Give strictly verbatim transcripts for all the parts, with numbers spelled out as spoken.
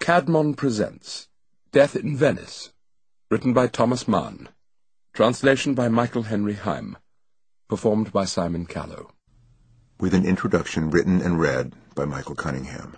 Caedmon presents Death in Venice, written by Thomas Mann, translation by Michael Henry Heim, performed by Simon Callow. With an introduction written and read by Michael Cunningham.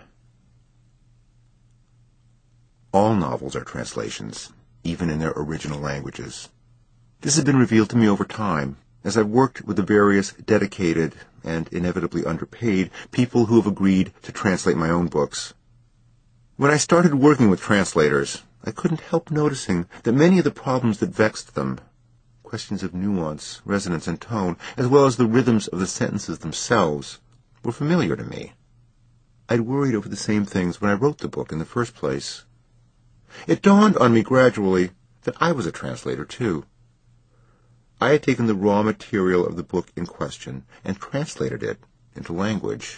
All novels are translations, even in their original languages. This has been revealed to me over time, as I've worked with the various dedicated and inevitably underpaid people who have agreed to translate my own books. When I started working with translators, I couldn't help noticing that many of the problems that vexed them, questions of nuance, resonance, and tone, as well as the rhythms of the sentences themselves, were familiar to me. I'd worried over the same things when I wrote the book in the first place. It dawned on me gradually that I was a translator, too. I had taken the raw material of the book in question and translated it into language.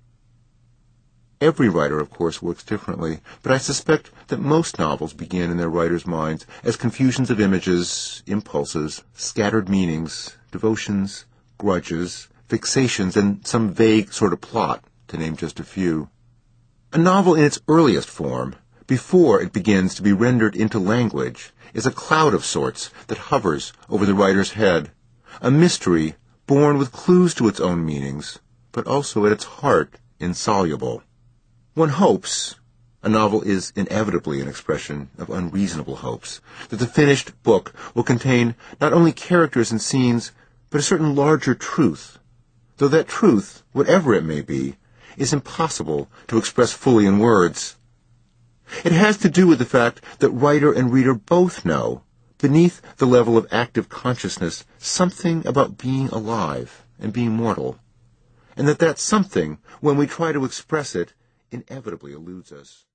Every writer, of course, works differently, but I suspect that most novels begin in their writers' minds as confusions of images, impulses, scattered meanings, devotions, grudges, fixations, and some vague sort of plot, to name just a few. A novel in its earliest form, before it begins to be rendered into language, is a cloud of sorts that hovers over the writer's head, a mystery born with clues to its own meanings, but also at its heart insoluble. One hopes, a novel is inevitably an expression of unreasonable hopes, that the finished book will contain not only characters and scenes, but a certain larger truth, though that truth, whatever it may be, is impossible to express fully in words. It has to do with the fact that writer and reader both know, beneath the level of active consciousness, something about being alive and being mortal, and that that something, when we try to express it, inevitably eludes us.